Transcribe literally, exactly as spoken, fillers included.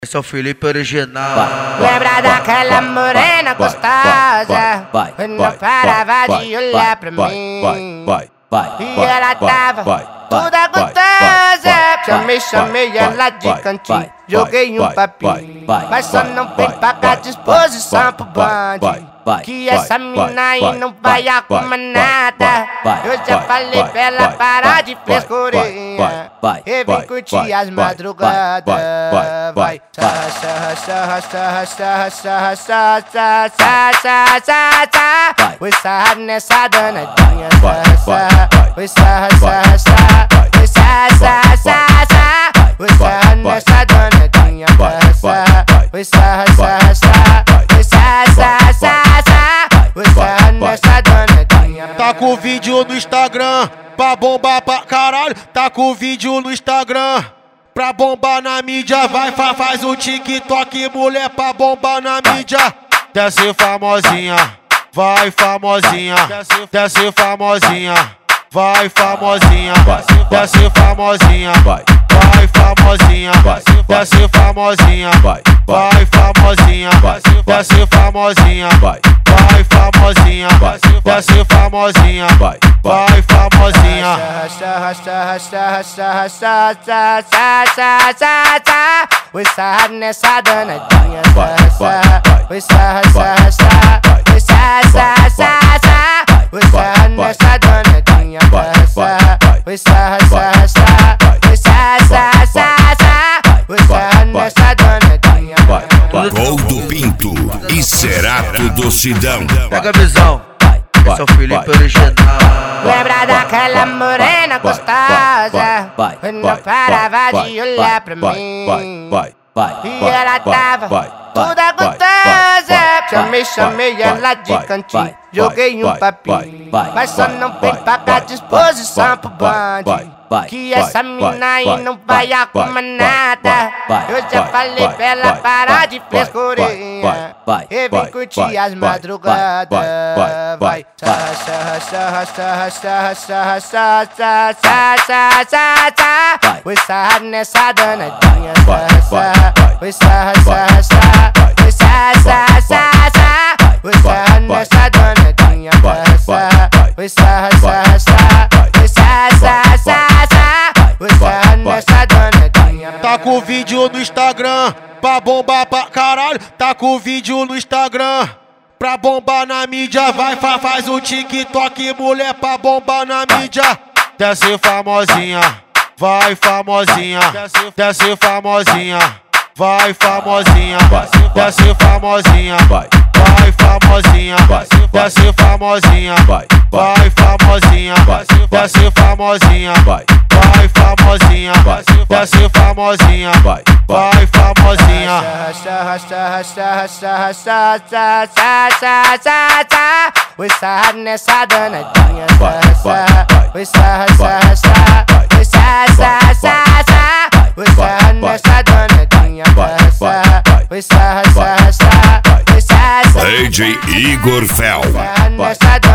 Esse é o Felipe original. Lembra daquela morena gostosa? Quando não parava de olhar pra mim. E ela tava toda gostosa. Chamei, chamei ela de cantinho, joguei um papinho, mas só não vem pagar disposição pro bonde. Que essa mina aí não vai arrumar nada. Eu já falei pra ela parar de frescurinha e vem curtir as madrugadas. Vai, sarra, sarra, sarra, sarra, sarra, sarra, sarra, sarra, sarra, sarra, sarra. Oi, sarra nessa danadinha, sarra, sarra. Oi, sarra, sarra, sarra. Oi, sarra, sarra, sarra, sarra. Oi, sarra nessa danadinha, sarra, sarra. Oi, sarra, sarra, sarra. Oi, sarra, sarra, sarra. Tá com vídeo no Instagram pra bombar pra caralho. Tá com vídeo no Instagram pra bombar na mídia. Vai, fa, faz o TikTok, mulher, pra bombar na mídia. Desce famosinha, vai famosinha, desce famosinha, vai famosinha, desce famosinha, vai famosinha, desce famosinha, vai famosinha, desce famosinha, vai famosinha, desce famosinha, vai famosinha. Sarra, sarra, sarra, sarra, sarra, sarra, sarra, sarra, sarra. Oi, sarra nessa danadinha, sarra, sarra. Oi, sarra, sarra, sarra. Oi, sarra, sarra, sarra, sarra. Oi, sarra nessa danadinha, sarra, sarra. Oi, sarra, sarra, sarra. Oi, sarra, sarra, sarra, sarra. Oi, sarra nessa danadinha. Gol do Pinto e será tudo Sidão. Pega a visão. Esse é o Felipe original. Lembra daquela morena gostosa? Quando não parava de olhar pra mim. E ela tava toda gostosa. Chamei, chamei ela de cantinho, joguei um papinho, mas só não vem pagar disposição pro bonde. Que essa mina aí não vai arrumar nada. Eu já falei pra ela parar de frescurinha e vem curtir as madrugadas. Vai, sarra, sarra, sarra, sarra, sarra, sarra, sarra, sarra, sarra, sarra, sarra. Oi, sarra nessa danadinha, sarra, sarra. Oi, sarra, sarra, sarra. Oi, sarra, sarra, sarra, sarra. Oi, sarra nessa danadinha, sarra, sarra. Oi, sarra, sarra, sarra. Oi, sarra, sarra, sarra. Tá com vídeo no Instagram pra bombar pra caralho. Tá com vídeo no Instagram pra bombar na mídia. Vai, fa, faz o TikTok, mulher, pra bombar na mídia. Desce famosinha, vai famosinha, desce famosinha, vai famosinha, desce famosinha, vai famosinha, desce famosinha, vai famosinha, desce famosinha, vai famosinha, desce famosinha, vai famosinha. Sarra, sarra, sarra, sarra, sarra, sarra, sarra, sarra, sarra. Oi, sarra nessa danadinha, sarra, sarra. Oi, sarra, sarra, sarra. Oi, sarra, sarra, sarra, sarra. Oi, sarra nessa danadinha, sarra, sarra. Oi, sarra, sarra, sarra. Oi, sarra, sarra. D J Igor Fel.